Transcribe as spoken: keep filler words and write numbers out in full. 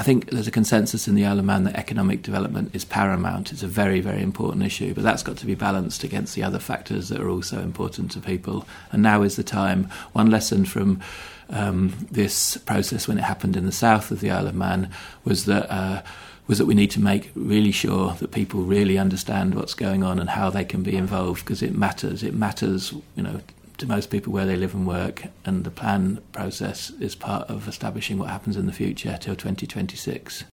think there's a consensus in the Isle of Man that economic development is paramount. It's a very, very important issue, but that's got to be balanced against the other factors that are also important to people. And now is the time. One lesson from um, this process when it happened in the south of the Isle of Man was that uh, was that we need to make really sure that people really understand what's going on and how they can be involved, because it matters. It matters, you know, to most people where they live and work, and the plan process is part of establishing what happens in the future till twenty twenty-six.